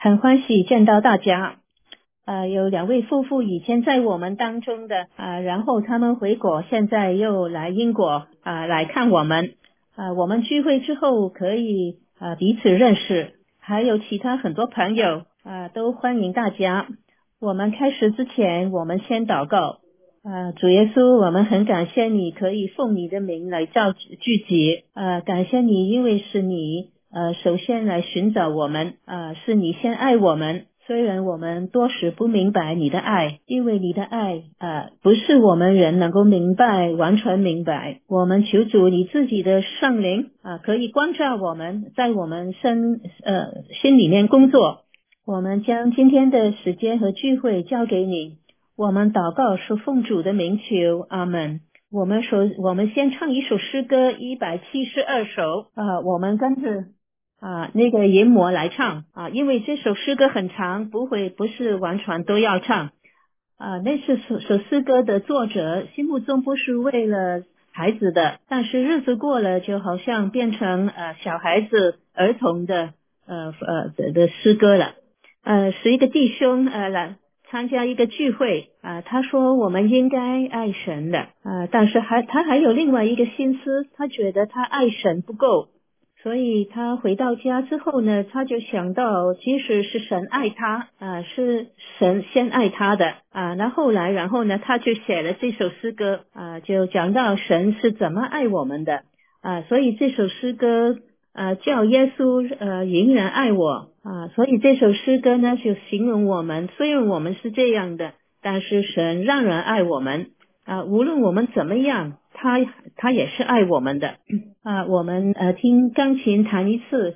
很欢喜见到大家。有两位夫妇以前在我们当中的然后他们回国，现在又来英国来看我们。我们聚会之后可以彼此认识，还有其他很多朋友都欢迎大家。我们开始之前，我们先祷告。主耶稣，我们很感谢你可以奉你的名来聚集，感谢你，因为是你首先来寻找我们，是你先爱我们。虽然我们多时不明白你的爱，因为你的爱不是我们人能够明白，完全明白。我们求主你自己的圣灵可以光照我们，在我们心里面工作。我们将今天的时间和聚会交给你，我们祷告是奉主的名求，阿们。我们先唱一首诗歌172首，我们跟着那个研磨来唱因为这首诗歌很长，不是完全都要唱那是首诗歌的作者心目中不是为了孩子的，但是日子过了就好像变成小孩子儿童的的诗歌了。是一个弟兄来参加一个聚会他说我们应该爱神的但是他还有另外一个心思，他觉得他爱神不够，所以他回到家之后呢，他就想到其实是神爱他是神先爱他的然后呢他就写了这首诗歌就讲到神是怎么爱我们的所以这首诗歌叫耶稣仍然爱我所以这首诗歌呢就形容我们，虽然我们是这样的，但是神让人爱我们无论我们怎么样，他也是爱我们的我们听钢琴弹一次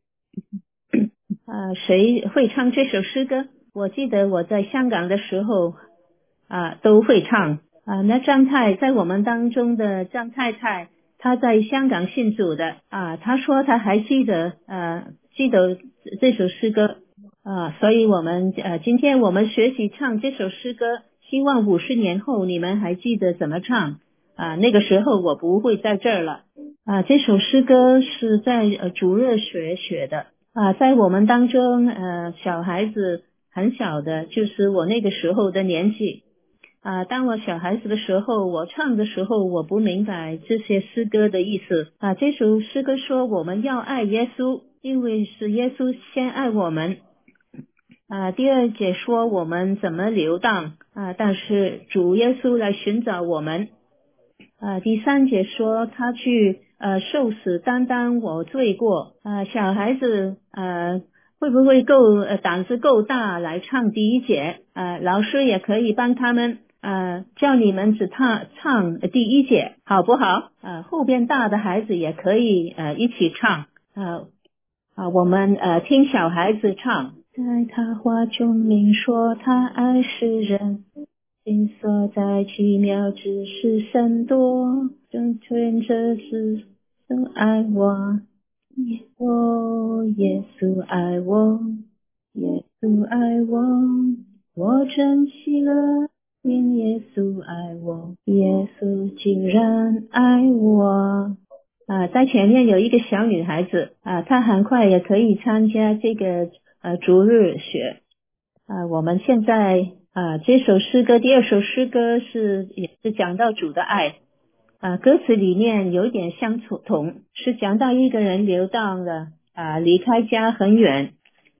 谁会唱这首诗歌？我记得我在香港的时候都会唱那张太在我们当中的张太太，她在香港信主的她说她还记得这首诗歌所以我们今天我们学习唱这首诗歌，希望50年后你们还记得怎么唱那个时候我不会在这儿了这首诗歌是在主日学的在我们当中小孩子很小的，就是我那个时候的年纪当我小孩子的时候，我唱的时候我不明白这些诗歌的意思这首诗歌说我们要爱耶稣，因为是耶稣先爱我们第二节说我们怎么流荡但是主耶稣来寻找我们第三节说他去受死担当我罪过小孩子会不会胆子够大来唱第一节老师也可以帮他们叫你们只唱第一节好不好后边大的孩子也可以一起唱我们听小孩子唱在他话中明说他爱世人，心所在奇妙之事甚多，正全这是都爱我耶稣爱我，耶稣爱我，我真喜乐，因耶稣爱我，耶稣竟然爱我在前面有一个小女孩子她很快也可以参加这个主日学我们现在这首诗歌第二首诗歌也是讲到主的爱歌词里面有一点相同，是讲到一个人流荡了离开家很远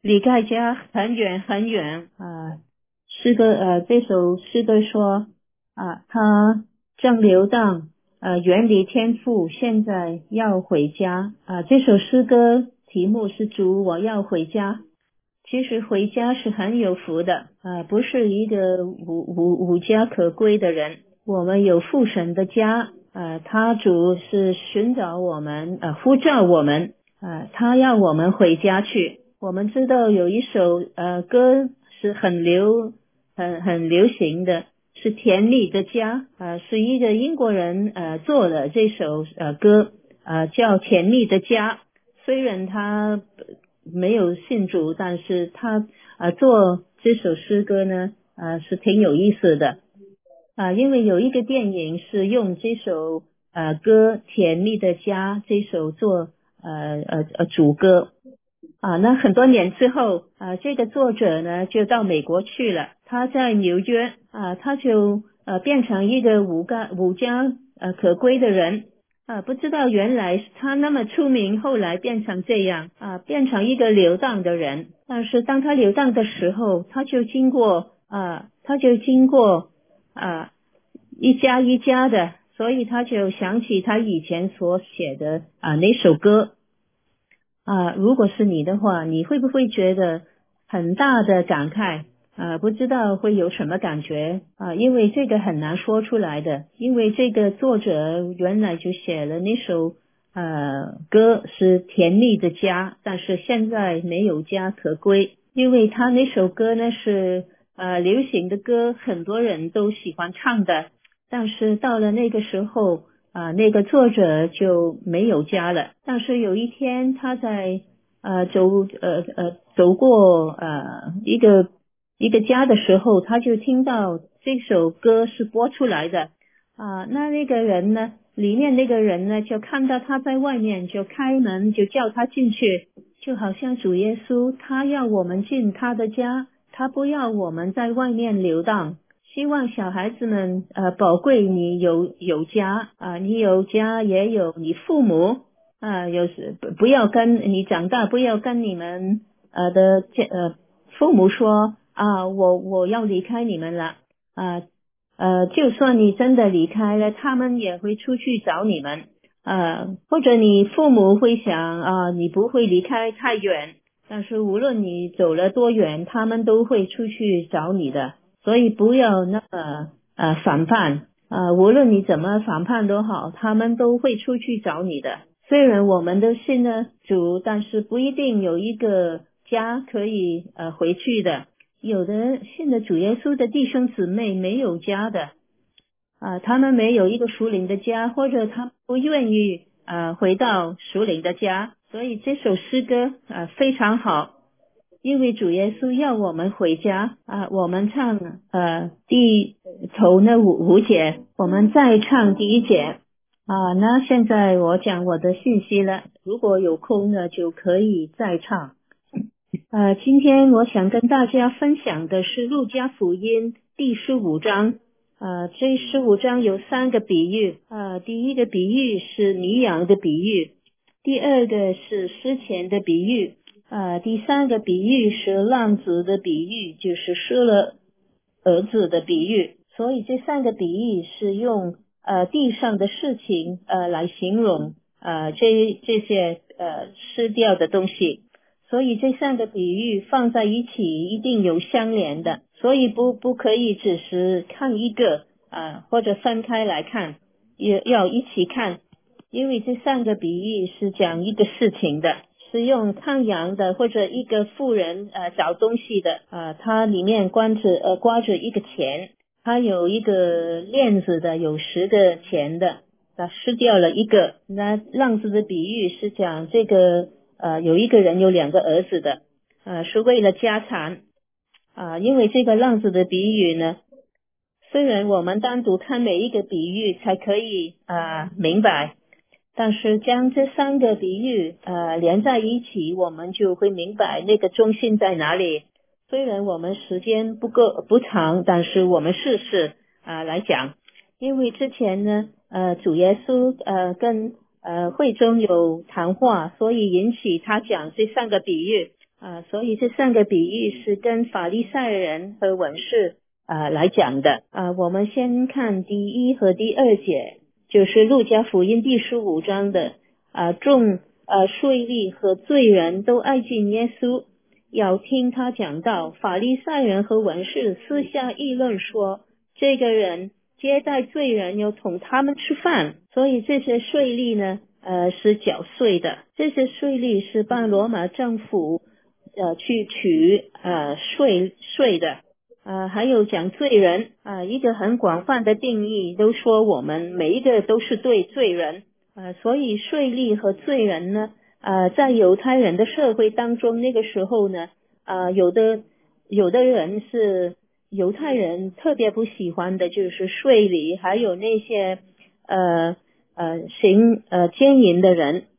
很远诗歌这首诗歌说他正流荡远离天父，现在要回家这首诗歌题目是主我要回家。其实回家是很有福的不是一个无家可归的人，我们有父神的家他主是寻找我们呼召我们他要我们回家去。我们知道有一首歌是很流行的，是甜蜜的家是一个英国人做的这首歌叫甜蜜的家。虽然他没有信主，但是他做这首诗歌呢是挺有意思的因为有一个电影是用这首歌甜蜜的家这首做主歌那很多年之后这个作者呢就到美国去了，他在纽约他就变成一个无家可归的人不知道原来他那么出名，后来变成这样变成一个流浪的人。但是当他流浪的时候，他就经过一家一家的，所以他就想起他以前所写的那首歌如果是你的话，你会不会觉得很大的感慨不知道会有什么感觉因为这个很难说出来的，因为这个作者原来就写了那首歌是甜蜜的家，但是现在没有家可归，因为他那首歌呢是流行的歌，很多人都喜欢唱的，但是到了那个时候那个作者就没有家了。但是有一天他在走过一个家的时候，他就听到这首歌是播出来的那个人呢，里面那个人呢就看到他在外面，就开门就叫他进去，就好像主耶稣他要我们进他的家，他不要我们在外面流荡。希望小孩子们宝贵你有家你有家也有你父母有时不要跟你长大不要跟你们父母说我要离开你们了就算你真的离开了，他们也会出去找你们或者你父母会想你不会离开太远，但是无论你走了多远，他们都会出去找你的，所以不要那么反叛无论你怎么反叛都好，他们都会出去找你的。虽然我们都信了主，但是不一定有一个家可以回去的。有的信了主耶稣的弟兄姊妹没有家的他们没有一个属灵的家，或者他不愿意回到属灵的家，所以这首诗歌非常好，因为主耶稣要我们回家我们唱头那五节，我们再唱第一节那现在我讲我的信息了，如果有空呢就可以再唱今天我想跟大家分享的是路加福音第15章这15章有3个比喻第一个比喻是迷羊的比喻，第二个是失钱的比喻第3个比喻是浪子的比喻，就是失了儿子的比喻。所以这3个比喻是用地上的事情来形容这些失掉的东西，所以这3个比喻放在一起一定有相连的，所以不可以只是看一个或者分开来看，也要一起看，因为这3个比喻是讲一个事情的，是用看羊的或者一个妇人找东西的它里面挂着一个钱，它有一个链子的，有10个钱的，失掉了一个。那浪子的比喻是讲这个有一个人有2个儿子的是为了家产因为这个浪子的比喻呢，虽然我们单独看每一个比喻才可以明白，但是将这3个比喻连在一起，我们就会明白那个中心在哪里。虽然我们时间不长，但是我们试试来讲。因为之前呢主耶稣跟会中有谈话，所以引起他讲这3个比喻所以这3个比喻是跟法利赛人和文士来讲的我们先看第1和第2节，就是路加福音第15章的众税吏和罪人都爱近耶稣，要听他讲道。法利赛人和文士私下议论说，这个人接待罪人，又同他们吃饭。所以这些税吏呢是缴税的，这些税吏是帮罗马政府去取税的还有讲罪人一个很广泛的定义，都说我们每一个都是罪人所以税吏和罪人呢在犹太人的社会当中，那个时候呢有的人是犹太人特别不喜欢的，就是税吏，还有那些奸淫的人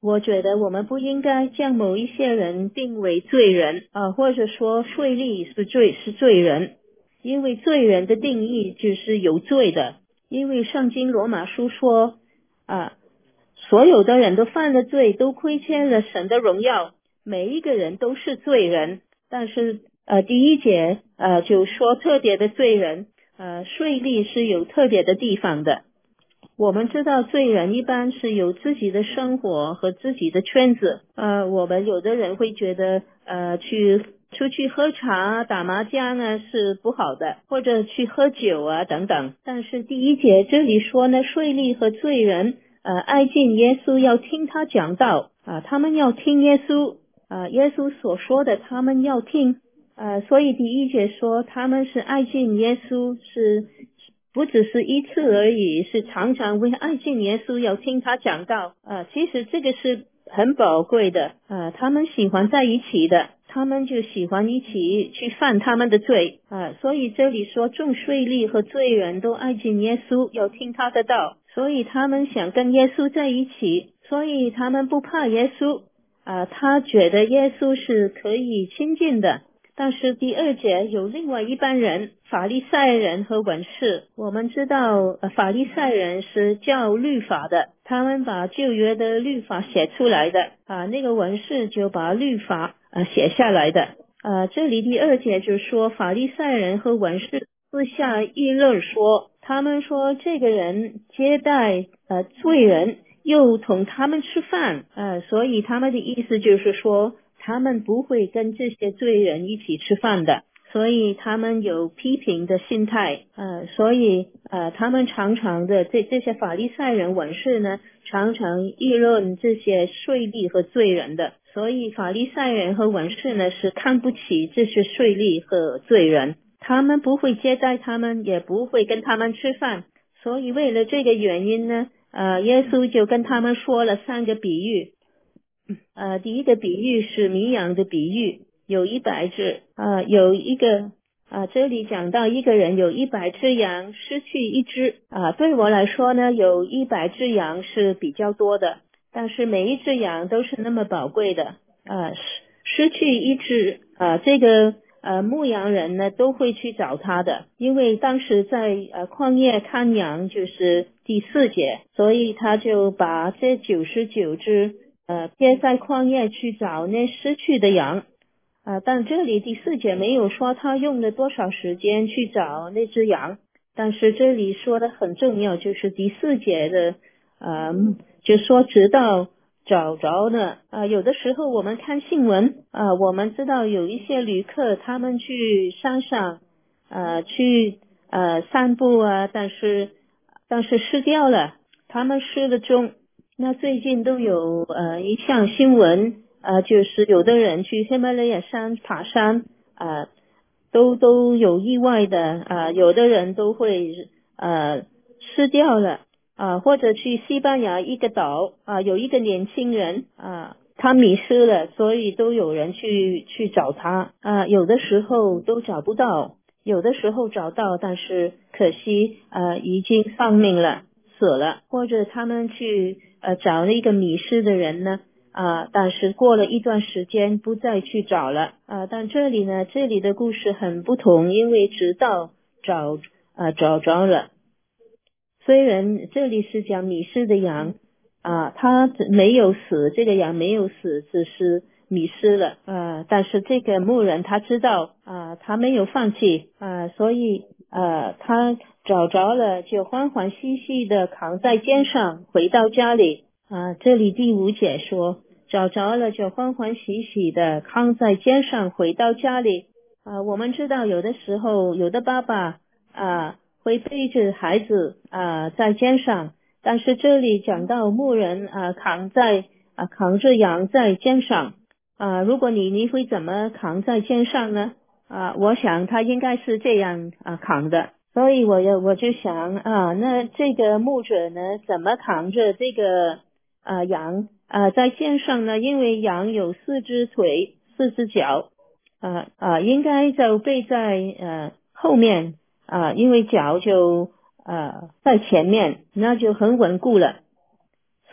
我觉得我们不应该将某一些人定为罪人或者说税吏是罪人，因为罪人的定义就是有罪的。因为圣经罗马书说所有的人都犯了罪，都亏欠了神的荣耀，每一个人都是罪人。但是第一节就说特别的罪人，税吏是有特别的地方的。我们知道罪人一般是有自己的生活和自己的圈子，我们有的人会觉得出去喝茶打麻将是不好的，或者去喝酒等等。但是第一节这里说呢，税吏和罪人挨近耶稣要听他讲道他们要听耶稣耶稣所说的他们要听所以第一节说他们是挨近耶稣，是不只是一次而已，是常常为爱敬耶稣要听他讲道其实这个是很宝贵的他们喜欢在一起的，他们就喜欢一起去犯他们的罪所以这里说众税吏和罪人都爱敬耶稣要听他的道，所以他们想跟耶稣在一起，所以他们不怕耶稣他觉得耶稣是可以亲近的。但是第二节有另外一班人，法利赛人和文士。我们知道法利赛人是教律法的，他们把旧约的律法写出来的那个文士就把律法写下来的这里第二节就说法利赛人和文士私下议论说，他们说这个人接待罪人又同他们吃饭所以他们的意思就是说他们不会跟这些罪人一起吃饭的，所以他们有批评的心态所以他们常常的这些法利赛人文士呢常常议论这些税吏和罪人的，所以法利赛人和文士呢是看不起这些税吏和罪人，他们不会接待他们，也不会跟他们吃饭。所以为了这个原因呢耶稣就跟他们说了3个比喻第一个比喻是迷羊的比喻，有100只有一个这里讲到一个人有100只羊失去1只对我来说呢有100只羊是比较多的，但是每一只羊都是那么宝贵的失去1只这个牧羊人呢都会去找他的，因为当时在旷野看羊就是第4节，所以他就把这99只接在旷野去找那失去的羊但这里第4节没有说他用了多少时间去找那只羊，但是这里说的很重要，就是第4节的就说直到找着了有的时候我们看新闻我们知道有一些旅客他们去山上去散步但是失掉了，他们失了踪。那最近都有一项新闻就是有的人去喜马拉雅山爬山都有意外的有的人都会失掉了或者去西班牙一个岛有一个年轻人他迷失了，所以都有人去找他有的时候都找不到，有的时候找到，但是可惜已经丧命了，死了，或者他们去找那个迷失的人呢但是过了一段时间不再去找了但这里的故事很不同，因为直到找着了。虽然这里是讲迷失的羊他没有死，这个羊没有死，只是迷失了但是这个牧人他知道他没有放弃所以他找着了就欢欢喜喜的扛在肩上回到家里这里第5节说找着了就欢欢喜喜的扛在肩上回到家里我们知道有的时候有的爸爸会背着孩子在肩上，但是这里讲到牧人扛着羊在肩上如果你会怎么扛在肩上呢我想他应该是这样扛的，所以我就想那这个牧者呢怎么扛着这个羊在肩上呢？因为羊有4只腿4只脚应该就背在后面因为脚就在前面，那就很稳固了。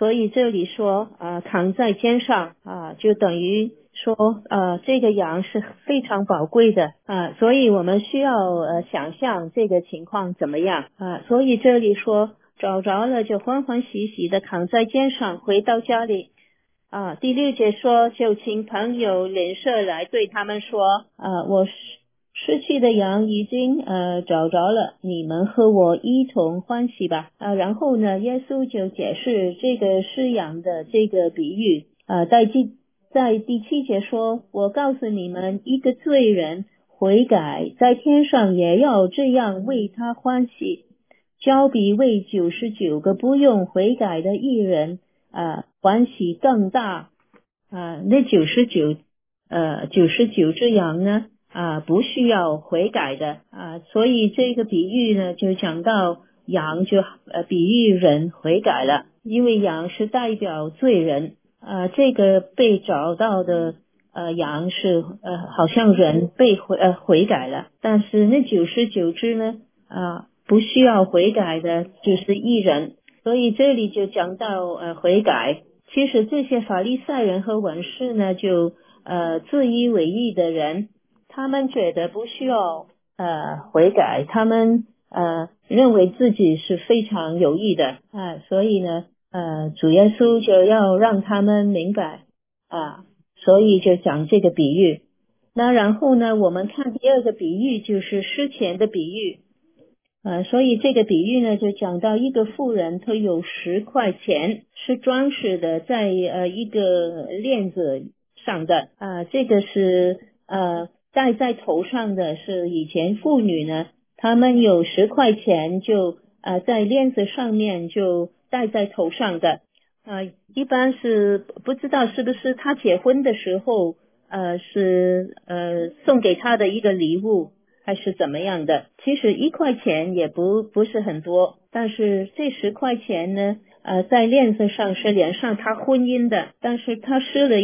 所以这里说扛在肩上就等于说这个羊是非常宝贵的所以我们需要想象这个情况怎么样所以这里说找着了就欢欢喜喜的扛在肩上回到家里第6节说就请朋友邻舍来对他们说我失去的羊已经找着了，你们和我一同欢喜吧然后呢耶稣就解释这个失羊的这个比喻在第7节说我告诉你们一个罪人悔改在天上也要这样为他欢喜交比为99个不用悔改的义人欢喜更大那99只羊呢不需要悔改的所以这个比喻呢就讲到羊就比喻人悔改了，因为羊是代表罪人这个被找到的羊是好像人被悔改了，但是那99只呢不需要悔改的就是义人，所以这里就讲到悔改。其实这些法利赛人和文士呢就自以为义的人，他们觉得不需要悔改，他们认为自己是非常有义的所以呢主耶稣就要让他们明白所以就讲这个比喻。那然后呢我们看第二个比喻就是失钱的比喻所以这个比喻呢就讲到一个妇人她有10块钱是装饰的在一个链子上的这个是戴在头上的，是以前妇女呢她们有10块钱就在链子上面就戴在头上的一般是不知道是不是她结婚的时候是送给她的一个礼物还是怎么样的。其实1块钱也不是很多，但是这10块钱呢在链子上是连上他婚姻的，但是他失了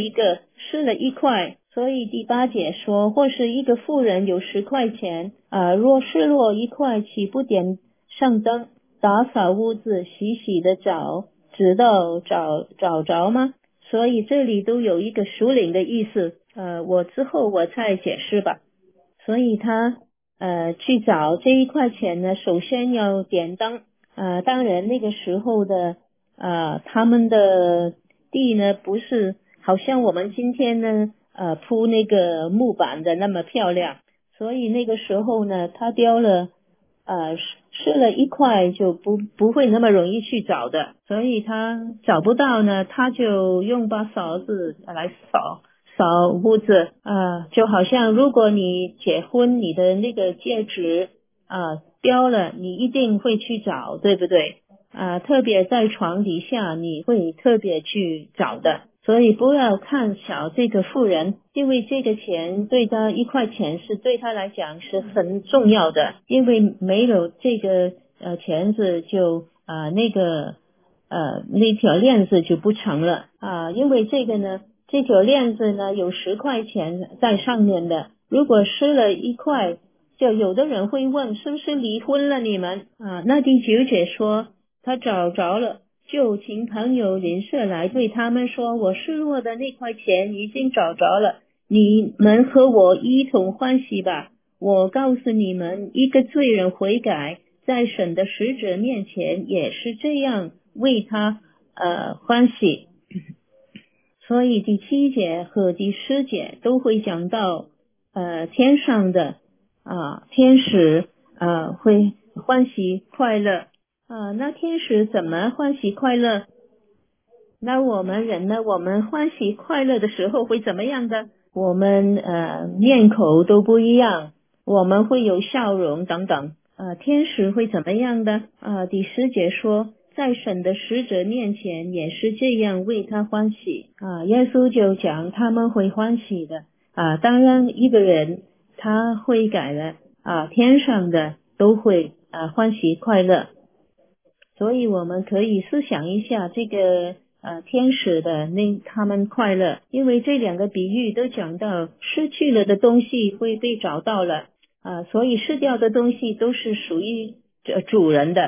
1块，所以第8节说或是一个妇人有10块钱若失落1块，岂不点上灯打扫屋子洗洗的找直到找着吗？所以这里都有一个属灵的意思我之后我再解释吧。所以他去找这1块钱呢，首先要点灯当然那个时候的他们的地呢不是好像我们今天呢铺那个木板的那么漂亮，所以那个时候呢他丢了失了1块就不会那么容易去找的，所以他找不到呢他就用把扫子来扫屋子就好像如果你结婚你的那个戒指丢了，你一定会去找，对不对特别在床底下你会特别去找的。所以不要看小这个妇人，因为这个钱对他1块钱是对他来讲是很重要的，因为没有这个钱子就那条链子就不成了因为这个呢这条链子呢有10块钱在上面的，如果失了1块，就有的人会问是不是离婚了你们那第9节说他找着了，就请朋友邻舍来对他们说我失落的那块钱已经找着了，你们和我一同欢喜吧。我告诉你们一个罪人悔改在神的使者面前也是这样为他欢喜。所以第7节和第10节都会讲到天上的天使会欢喜快乐那天使怎么欢喜快乐？那我们人呢？我们欢喜快乐的时候会怎么样的？我们面口都不一样，我们会有笑容等等天使会怎么样的第10节说在神的使者面前也是这样为他欢喜耶稣就讲他们会欢喜的当然一个人他悔改了天上的都会欢喜快乐。所以我们可以思想一下这个天使的他们快乐，因为这2个比喻都讲到失去了的东西会被找到了所以失掉的东西都是属于主人的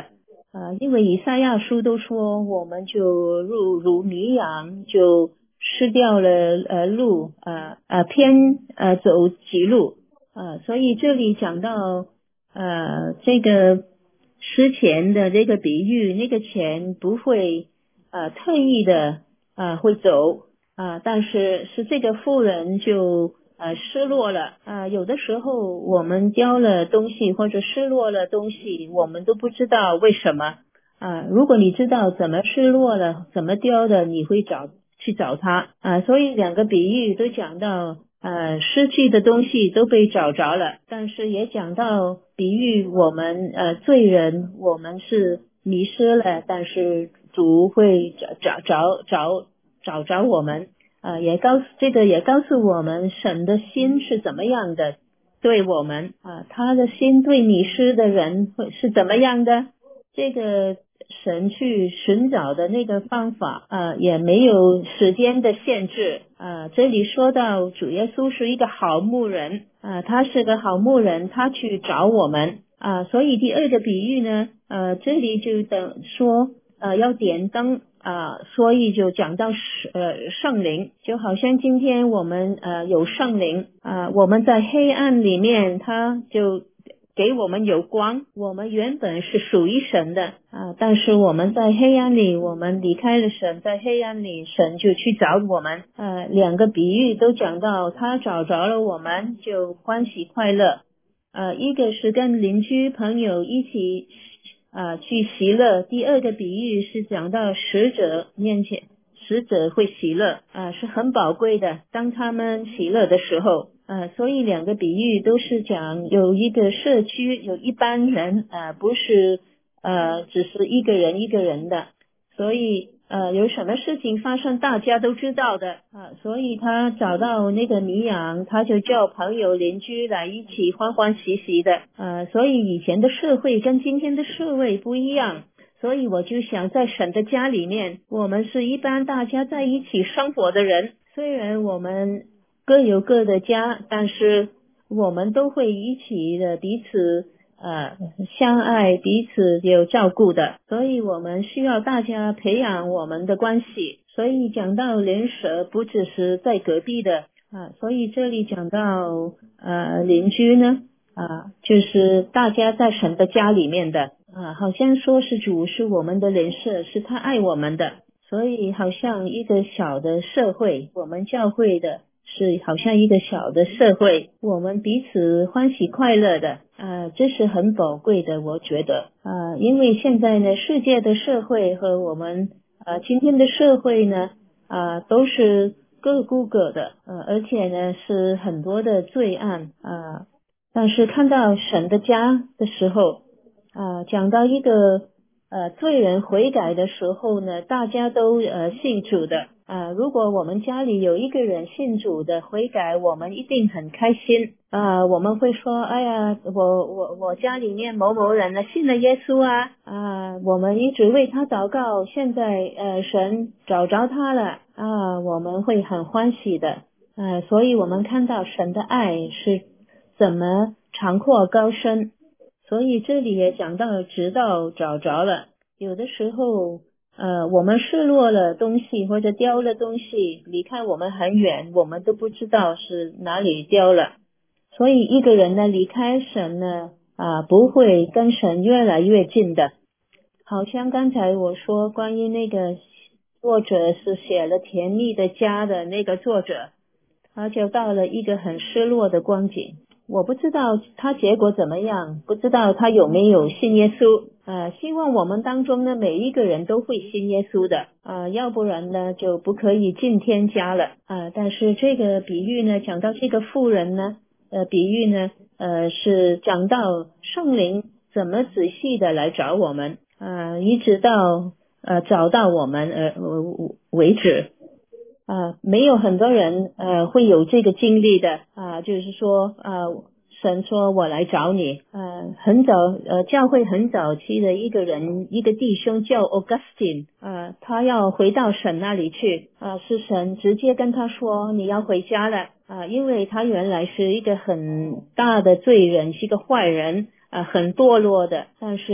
因为以赛亚书都说我们就如迷羊，就失掉了路，偏走歧路，所以这里讲到这个失钱的这个比喻，那个钱不会特意的会走但是这个妇人就失落了有的时候我们丢了东西或者失落了东西，我们都不知道为什么如果你知道怎么失落了，怎么丢的，你会去找他所以两个比喻都讲到失去的东西都被找着了，但是也讲到比喻我们罪人，我们是迷失了，但是主会找着我们这个也告诉我们神的心是怎么样的对我们他的心对迷失的人是怎么样的，这个神去寻找的那个方法也没有时间的限制这里说到主耶稣是一个好牧人他是个好牧人，他去找我们所以第二个比喻呢这里就等说要点灯所以就讲到圣灵，就好像今天我们有圣灵我们在黑暗里面，他就给我们有光，我们原本是属于神的但是我们在黑暗里，我们离开了神，在黑暗里神就去找我们两个比喻都讲到他找着了我们就欢喜快乐一个是跟邻居朋友一起去喜乐，第二个比喻是讲到使者面前，使者会喜乐是很宝贵的，当他们喜乐的时候所以两个比喻都是讲有一个社区，有一般人不是只是一个人一个人的，所以有什么事情发生大家都知道的所以他找到那个迷羊，他就叫朋友邻居来一起欢欢喜喜的所以以前的社会跟今天的社会不一样，所以我就想在神的家里面，我们是一般大家在一起生活的人，虽然我们各有各的家，但是我们都会一起的彼此相爱，彼此有照顾的，所以我们需要大家培养我们的关系。所以讲到邻舍不只是在隔壁的所以这里讲到邻居呢就是大家在神的家里面的好像说是主是我们的邻舍，是他爱我们的，所以好像一个小的社会，我们教会的是好像一个小的社会，我们彼此欢喜快乐的这是很宝贵的，我觉得因为现在呢世界的社会和我们今天的社会呢都是各顾各的而且呢是很多的罪案但是看到神的家的时候讲到一个罪人悔改的时候呢，大家都信主的如果我们家里有一个人信主的悔改，我们一定很开心我们会说哎呀我家里面某某人呢信了耶稣我们一直为他祷告，现在神找着他了我们会很欢喜的所以我们看到神的爱是怎么长阔高深，所以这里也讲到直到找着了，有的时候我们失落了东西或者丢了东西，离开我们很远，我们都不知道是哪里丢了，所以一个人呢离开神呢不会跟神越来越近的，好像刚才我说关于那个作者是写了甜蜜的家的那个作者，他就到了一个很失落的光景，我不知道他结果怎么样，不知道他有没有信耶稣希望我们当中呢每一个人都会信耶稣的要不然呢就不可以进天家了但是这个比喻呢讲到这个妇人呢比喻呢是讲到圣灵怎么仔细的来找我们一直到找到我们为止没有很多人会有这个经历的就是说神说我来找你很早教会很早期的一个人，一个弟兄叫 Augustine 他要回到神那里去是神直接跟他说你要回家了因为他原来是一个很大的罪人，是一个坏人很堕落的，但是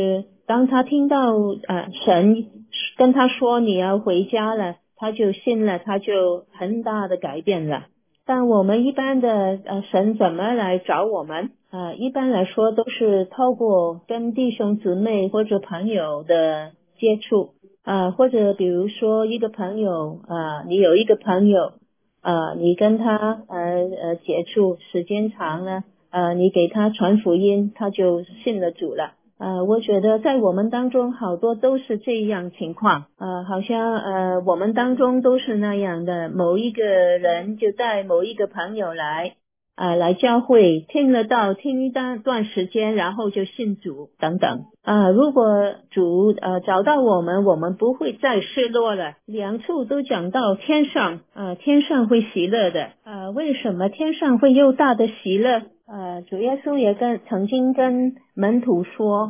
当他听到神跟他说你要回家了，他就信了，他就很大的改变了。但我们一般的神怎么来找我们？一般来说都是透过跟弟兄姊妹或者朋友的接触，或者比如说一个朋友，你有一个朋友，你跟他接触时间长了，你给他传福音，他就信了主了。我觉得在我们当中好多都是这样情况，好像我们当中都是那样的，某一个人就带某一个朋友来教会，听了道，听一段时间，然后就信主等等。如果主找到我们不会再失落了。两处都讲到天上，天上会喜乐的。为什么天上会又大的喜乐？主耶稣也曾经跟门徒说，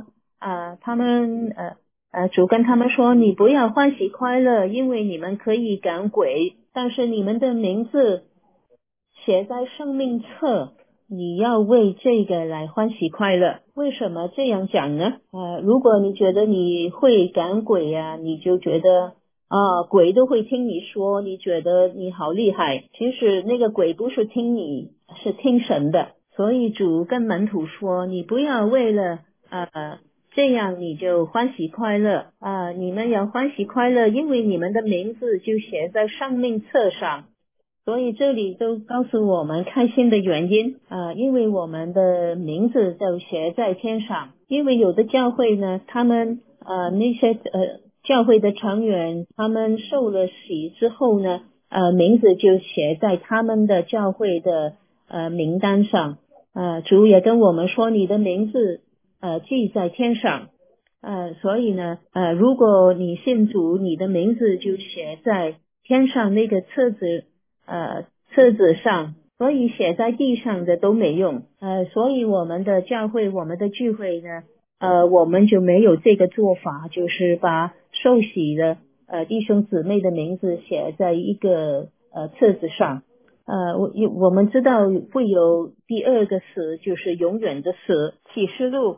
主跟他们说，你不要欢喜快乐，因为你们可以赶鬼，但是你们的名字写在生命册，你要为这个来欢喜快乐。为什么这样讲呢？如果你觉得你会赶鬼啊，你就觉得鬼都会听你说，你觉得你好厉害。其实那个鬼不是听你，是听神的。所以主跟门徒说，你不要为了这样你就欢喜快乐你们要欢喜快乐，因为你们的名字就写在生命册上。所以这里都告诉我们开心的原因因为我们的名字都写在天上。因为有的教会呢，他们那些教会的成员，他们受了洗之后呢，名字就写在他们的教会的名单上。主也跟我们说，你的名字记在天上。所以呢如果你信主，你的名字就写在天上那个册子上，所以写在地上的都没用。所以我们的教会，我们的聚会呢，我们就没有这个做法，就是把受洗的弟兄姊妹的名字写在一个册子上。我们知道会有第二个死，就是永远的死。启示录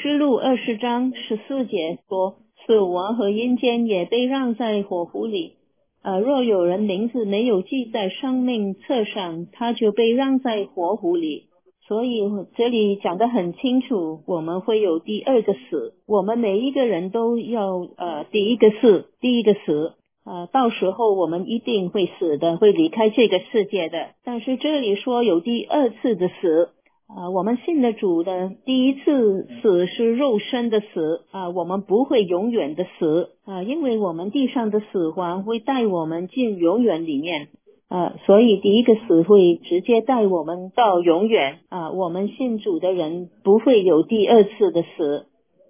20章14节说，死亡和阴间也被让在火湖里。若有人名字没有记在生命册上，他就被让在火湖里。所以这里讲得很清楚，我们会有第二个死，我们每一个人都要第一个死到时候我们一定会死的，会离开这个世界的。但是这里说有第二次的死我们信了主的第一次死是肉身的死我们不会永远的死因为我们地上的死亡会带我们进永远里面所以第一个死会直接带我们到永远我们信主的人不会有第二次的死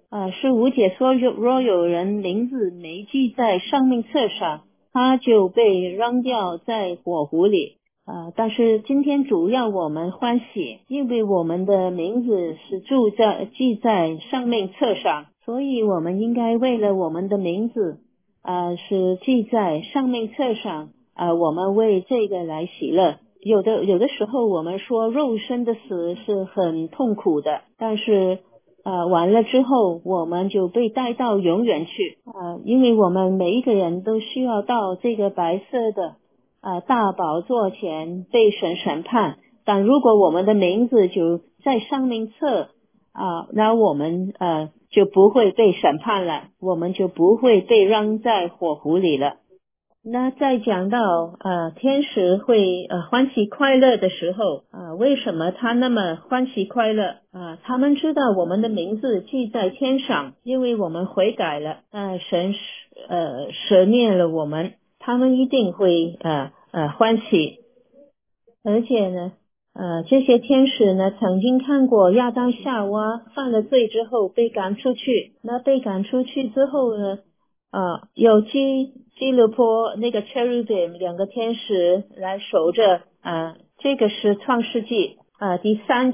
15节说，若有人名字没记在生命册上，他就被扔掉在火湖里但是今天主要我们欢喜，因为我们的名字是记在生命册上，所以我们应该为了我们的名字是记在生命册上我们为这个来喜乐。有的时候我们说肉身的死是很痛苦的，但是完了之后我们就被带到永远去因为我们每一个人都需要到这个白色的大宝座前被神审判。但如果我们的名字就在生命册那我们就不会被审判了，我们就不会被扔在火湖里了。那在讲到天使会欢喜快乐的时候为什么他那么欢喜快乐他们知道我们的名字记在天上，因为我们悔改了神赦免了我们，他们一定会欢喜。而且呢这些天使呢曾经看过亚当夏娃犯了罪之后被赶出去，那被赶出去之后呢有基路伯那个 cherubim 两个天使来守着这个是创世纪第三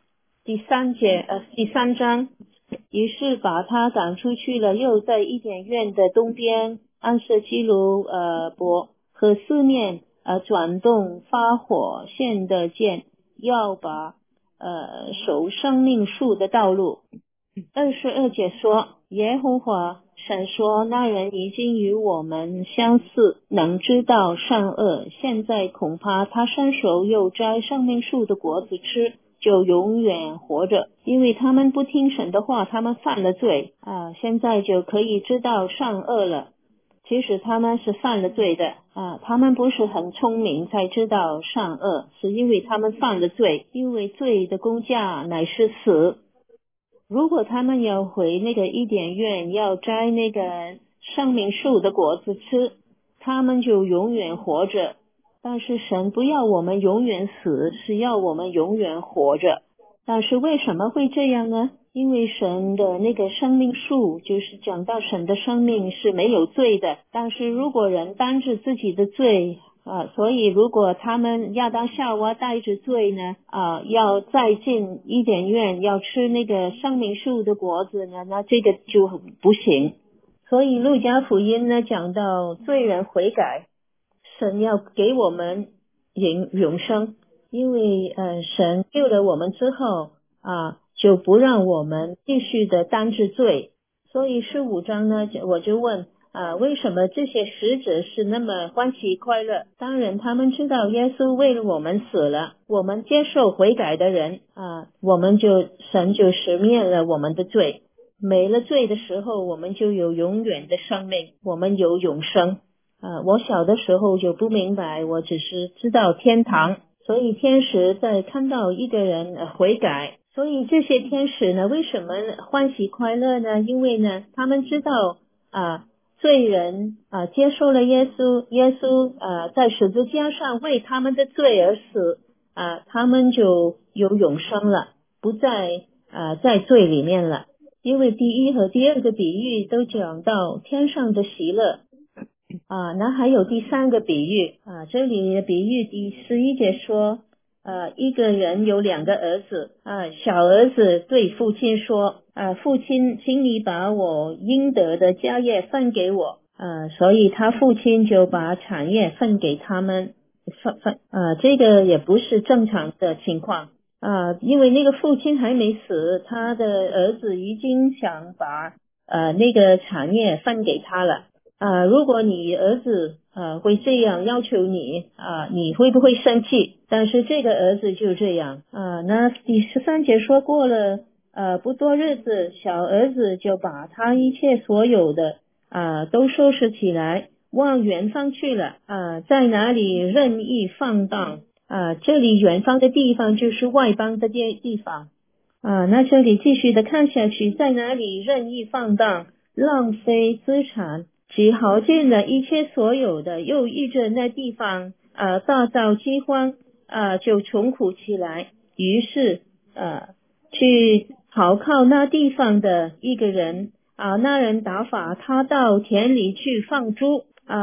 章。于是把他赶出去了，又在伊甸园的东边安设基路伯和四面转动发火线的剑，要把守生命树的道路。 22节说，耶和华神说，那人已经与我们相似，能知道善恶，现在恐怕他伸手又摘生命树的果子吃，就永远活着。因为他们不听神的话，他们犯了罪现在就可以知道善恶了。其实他们是犯了罪的他们不是很聪明才知道善恶，是因为他们犯了罪，因为罪的工价乃是死。如果他们要回那个伊甸园，要摘那个生命树的果子吃，他们就永远活着。但是神不要我们永远死，是要我们永远活着。但是为什么会这样呢？因为神的那个生命树，就是讲到神的生命是没有罪的。但是如果人担着自己的罪所以如果他们亚当夏娃带着罪呢要再进伊甸园，要吃那个生命树的果子呢，那这个就不行。所以路加福音呢讲到罪人悔改，神要给我们永生，因为神救了我们之后就不让我们继续的担着罪。所以15章呢，我就问为什么这些使者是那么欢喜快乐？当然他们知道耶稣为了我们死了，我们接受悔改的人神就赦免了我们的罪，没了罪的时候，我们就有永远的生命，我们有永生我小的时候就不明白，我只是知道天堂，所以天使在看到一个人悔改，所以这些天使呢为什么欢喜快乐呢？因为呢他们知道罪人接受了耶稣，耶稣在十字架上为他们的罪而死他们就有永生了，不再在罪里面了。因为第一和第二个比喻都讲到天上的喜乐那还有第三个比喻这里的比喻第11节说一个人有2个儿子小儿子对父亲说父亲，请你把我应得的家业分给我所以他父亲就把产业分给他们这个也不是正常的情况因为那个父亲还没死，他的儿子已经想把那个产业分给他了如果你儿子会这样要求你你会不会生气？但是这个儿子就这样那第13节说过了不多日子，小儿子就把他一切所有的都收拾起来，往远方去了在哪里任意放荡这里远方的地方就是外邦的地方那这里继续的看下去，在哪里任意放荡，浪费资产，只耗尽了一切所有的，又依着那地方大造饥荒就穷苦起来，于是去投靠那地方的一个人那人打发他到田里去放猪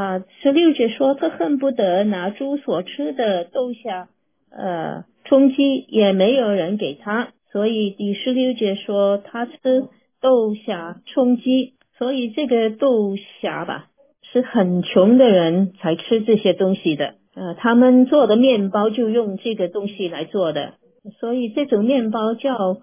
16节说他恨不得拿猪所吃的豆下充饥，也没有人给他，所以第16节说他吃豆荚充饥，所以这个豆荚吧是很穷的人才吃这些东西的他们做的面包就用这个东西来做的，所以这种面包叫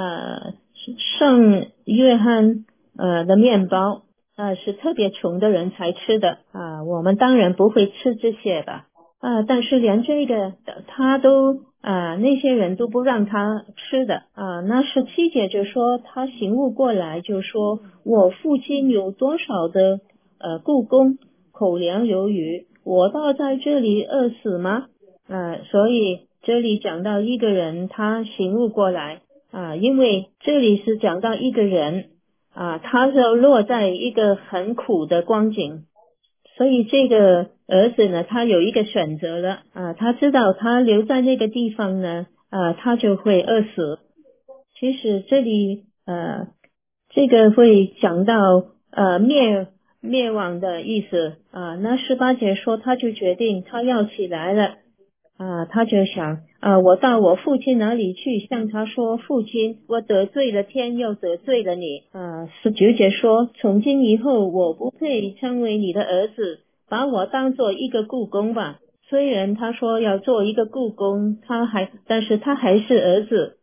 圣约翰的面包是特别穷的人才吃的我们当然不会吃这些吧但是连这个他都那些人都不让他吃的那17节就说他醒悟过来，就说我父亲有多少的雇工，口粮有余，我倒在这里饿死吗所以这里讲到一个人他醒悟过来因为这里是讲到一个人他就落在一个很苦的光景，所以这个儿子呢他有一个选择了他知道他留在那个地方呢他就会饿死。其实这里这个会讲到灭亡的意思那18节说他就决定他要起来了他就想我到我父亲那里去，向他说父亲，我得罪了天，又得罪了你19节说从今以后我不配称为你的儿子，把我当做一个雇工吧。虽然他说要做一个雇工但是他还是儿子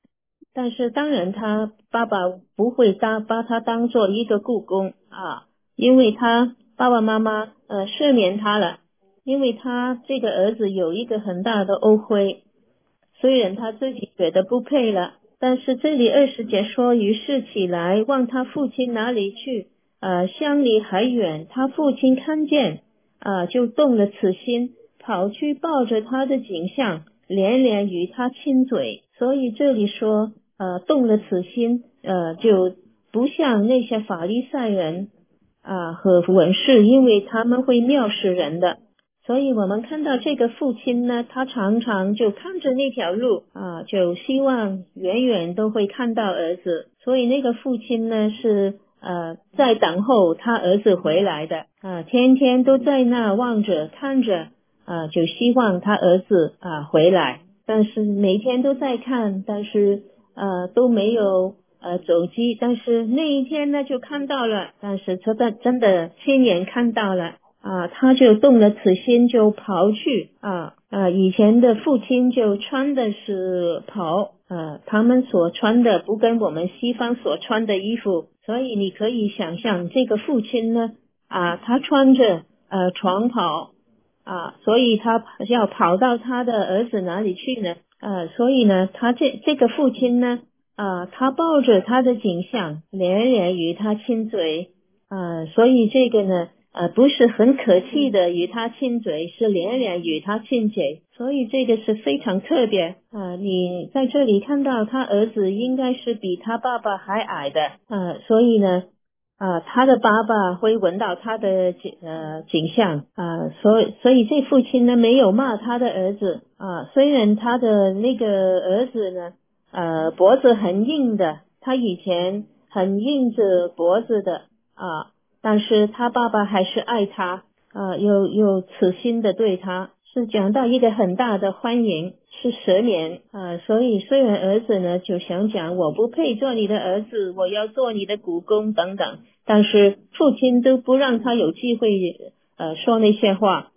但是当然他爸爸不会把他当做一个雇工啊，因为他爸爸妈妈赦免他了，因为他这个儿子有一个很大的误会，虽然他自己觉得不配了，但是这里20节说，于是起来往他父亲那里去，相离还远，他父亲看见就动了此心，跑去抱着他的颈项，连连与他亲嘴。所以这里说动了此心，就不像那些法利赛人和文士，因为他们会藐视人的。所以我们看到这个父亲呢，他常常就看着那条路就希望远远都会看到儿子。所以那个父亲呢是在等候他儿子回来的天天都在那望着看着就希望他儿子回来，但是每天都在看，但是都没有走机，但是那一天呢就看到了，但是真的亲眼看到了他就动了此心，就跑去以前的父亲就穿的是袍他们所穿的不跟我们西方所穿的衣服，所以你可以想象这个父亲呢他穿着床袍所以他要跑到他的儿子哪里去呢所以呢他这个父亲呢他抱着他的颈项，连连与他亲嘴所以这个呢不是很可气的与他亲嘴，是连连与他亲嘴，所以这个是非常特别你在这里看到他儿子应该是比他爸爸还矮的所以呢他的爸爸会闻到他的景象所以这父亲呢没有骂他的儿子虽然他的那个儿子呢脖子很硬的，他以前很硬着脖子的但是他爸爸还是爱他有此心的对他，是讲到一个很大的欢迎，是10年所以虽然儿子呢就想讲我不配做你的儿子，我要做你的雇工等等，但是父亲都不让他有机会说那些话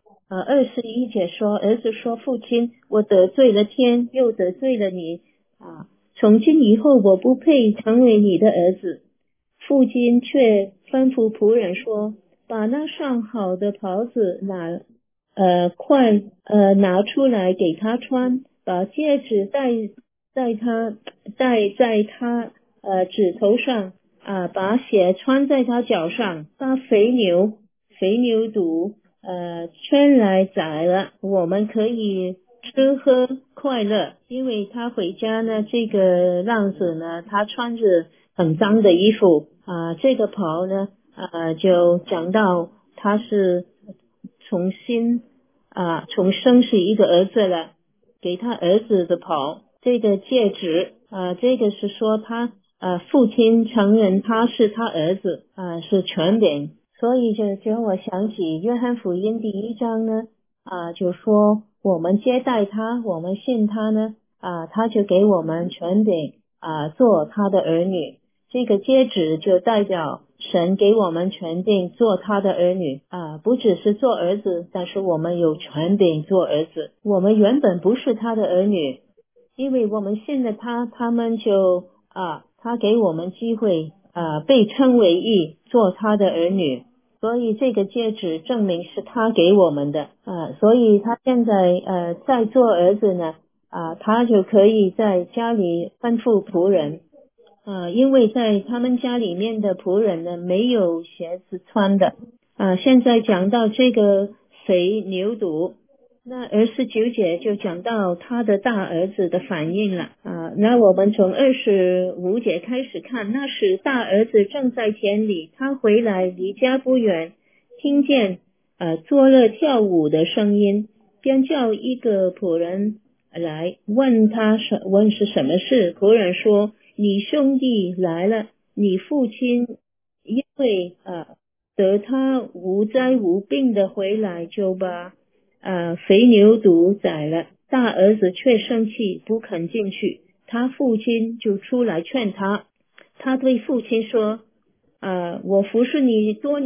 21节说，儿子说父亲，我得罪了天，又得罪了你从今以后我不配成为你的儿子。父亲却吩咐仆人说，把那上好的袍子快拿出来给他穿，把戒指戴在他指头上把鞋穿在他脚上，把肥牛犊圈来宰了，我们可以吃喝快乐。因为他回家呢，这个浪子呢，他穿着很脏的衣服这个袍呢就讲到他是重生是一个儿子了，给他儿子的袍。这个戒指这个是说他父亲承认他是他儿子是权柄，所以就我想起约翰福音第1章呢就说我们接待他，我们信他呢他就给我们权柄做他的儿女。这个戒指就代表神给我们权柄做他的儿女不只是做儿子，但是我们有权柄做儿子。我们原本不是他的儿女，因为我们信了他，他们就他给我们机会被称为义，做他的儿女。所以这个戒指证明是他给我们的所以他现在在做儿子呢他就可以在家里吩咐仆人因为在他们家里面的仆人呢没有鞋子穿的现在讲到这个肥牛犊，那29节就讲到他的大儿子的反应了那我们从25节开始看，那时大儿子正在田里，他回来离家不远，听见作乐跳舞的声音，便叫一个仆人来问是什么事。仆人说，你兄弟来了，你父亲因为得他无灾无病的回来，就把肥牛犊宰了。大儿子却生气，不肯进去，他父亲就出来劝他。他对父亲说我服侍你多年，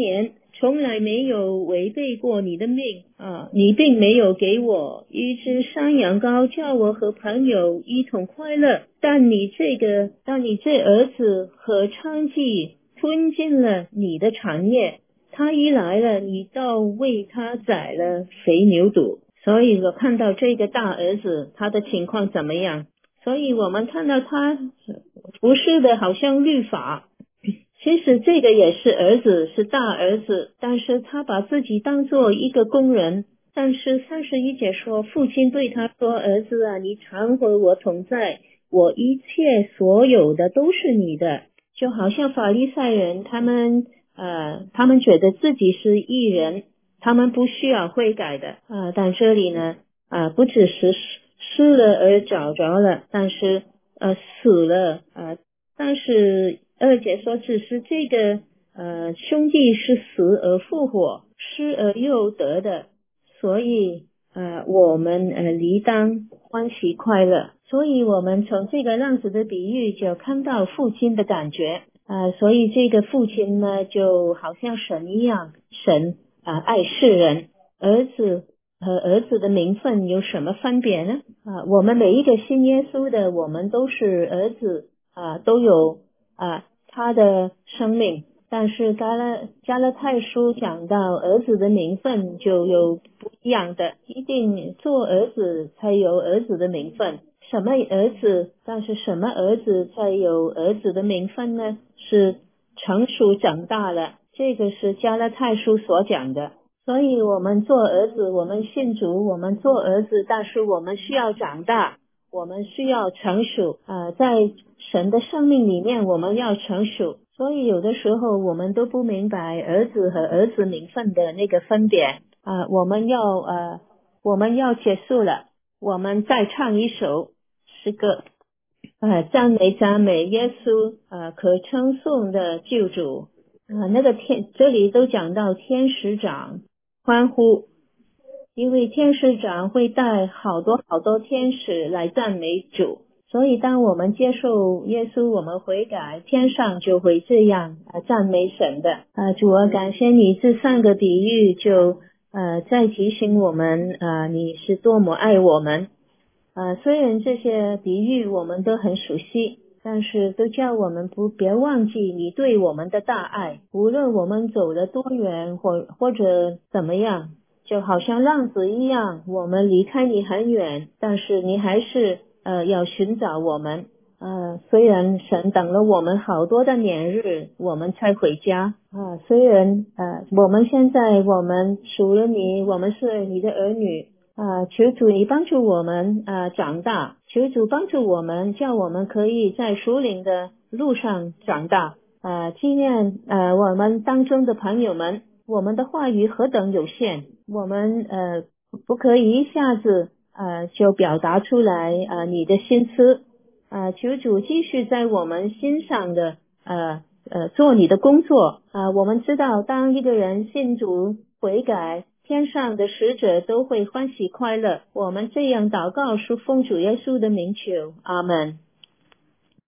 从来没有违背过你的命啊！你并没有给我一只山羊羔，叫我和朋友一同快乐。但你这儿子和娼妓吞进了你的产业，他一来了，你倒为他宰了肥牛犊。所以我看到这个大儿子他的情况怎么样？所以我们看到他服侍的好像律法。其实这个也是儿子，是大儿子，但是他把自己当做一个工人。但是31节说，父亲对他说，儿子啊，你常和我同在，我一切所有的都是你的。就好像法利赛人，他们觉得自己是义人，他们不需要悔改的但这里呢不只是失了而找着了，但是死了但是2节说，只是这个兄弟是死而复活，失而又得的，所以我们理当欢喜快乐。所以我们从这个浪子的比喻就看到父亲的感觉所以这个父亲呢就好像神一样，神爱世人。儿子和儿子的名分有什么分别呢我们每一个信耶稣的，我们都是儿子都有他的生命。但是加拉太书讲到儿子的名分就有不一样的，一定做儿子才有儿子的名分。什么儿子？但是什么儿子才有儿子的名分呢？是成熟长大了，这个是加拉太书所讲的。所以我们做儿子，我们信主，我们做儿子，但是我们需要长大，我们需要成熟在神的生命里面我们要成熟。所以有的时候我们都不明白儿子和儿子名分的那个分别我们要结束了，我们再唱一首诗歌赞美耶稣可称颂的救主这里都讲到天使长欢呼，因为天使长会带好多天使来赞美主。所以当我们接受耶稣，我们悔改，天上就会这样赞美神的主啊，感谢你这3个比喻就再提醒我们你是多么爱我们虽然这些比喻我们都很熟悉，但是都叫我们别忘记你对我们的大爱。无论我们走了多远或者怎么样，就好像浪子一样，我们离开你很远，但是你还是要寻找我们虽然神等了我们好多的年日我们才回家虽然我们现在我们属了你，我们是你的儿女求主你帮助我们长大，求主帮助我们，叫我们可以在属灵的路上长大纪念我们当中的朋友们，我们的话语何等有限，我们不可以一下子就表达出来你的心思求主继续在我们心上的做你的工作我们知道当一个人信主悔改，天上的使者都会欢喜快乐。我们这样祷告是奉主耶稣的名求，阿们。